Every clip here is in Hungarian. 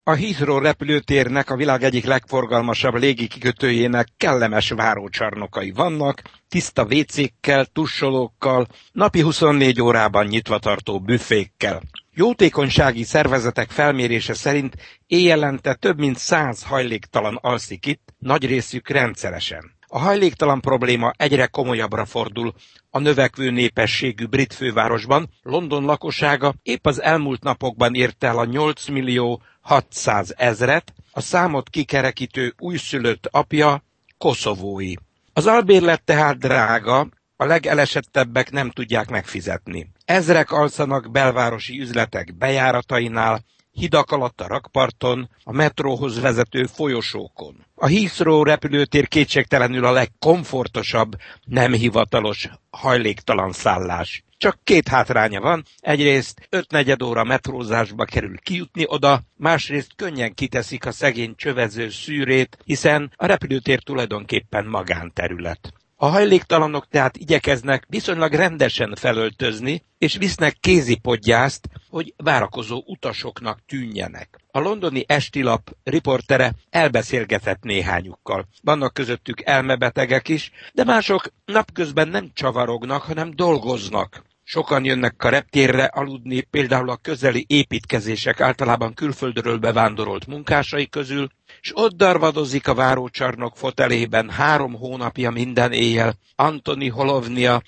A Heathrow repülőtérnek, a világ egyik legforgalmasabb légikikötőjének kellemes várócsarnokai vannak, tiszta vécékkel, tussolókkal, napi 24 órában nyitva tartó büfékkel. Jótékonysági szervezetek felmérése szerint éjjelente több mint 100 hajléktalan alszik itt, nagy részük rendszeresen. A hajléktalan probléma egyre komolyabbra fordul a növekvő népességű brit fővárosban. London lakossága épp az elmúlt napokban érte el a 8 millió 600 ezret, a számot kikerekítő újszülött apja koszovói. Az albérlet tehát drága, a legelesettebbek nem tudják megfizetni. Ezrek alszanak belvárosi üzletek bejáratainál, hidak alatt a rakparton, a metróhoz vezető folyosókon. A Heathrow repülőtér kétségtelenül a legkomfortosabb, nem hivatalos hajléktalan szállás. Csak két hátránya van, egyrészt 5-4 óra metrózásba kerül kijutni oda, másrészt könnyen kiteszik a szegény csövező szűrét, hiszen a repülőtér tulajdonképpen magánterület. A hajléktalanok tehát igyekeznek viszonylag rendesen felöltözni, és visznek kézipodgyászt, hogy várakozó utasoknak tűnjenek. A londoni estilap riportere elbeszélgetett néhányukkal. Vannak közöttük elmebetegek is, de mások napközben nem csavarognak, hanem dolgoznak. Sokan jönnek a reptérre aludni, például a közeli építkezések általában külföldről bevándorolt munkásai közül, és ott darvadozik a várócsarnok fotelében 3 hónapja minden éjjel Antoni Holovnia,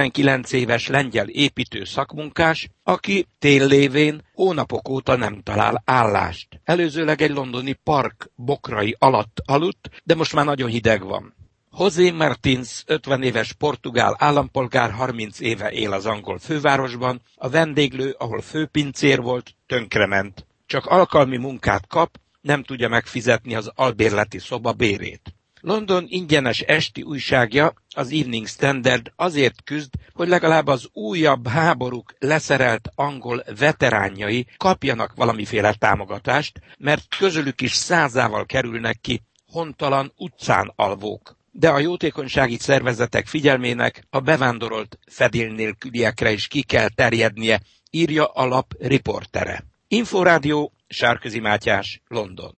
59 éves lengyel építő szakmunkás, aki tél lévén hónapok óta nem talál állást. Előzőleg egy londoni park bokrai alatt aludt, de most már nagyon hideg van. José Martins, 50 éves portugál állampolgár, 30 éve él az angol fővárosban, a vendéglő, ahol főpincér volt, tönkrement. Csak alkalmi munkát kap, nem tudja megfizetni az albérleti szoba bérét. London ingyenes esti újságja, az Evening Standard azért küzd, hogy legalább az újabb háborúk leszerelt angol veteránjai kapjanak valamiféle támogatást, mert közülük is 100-ával kerülnek ki hontalan utcán alvók. De a jótékonysági szervezetek figyelmének a bevándorolt fedél nélküliekre is ki kell terjednie, írja a lap riportere. Inforádió, Sárközi Mátyás, London.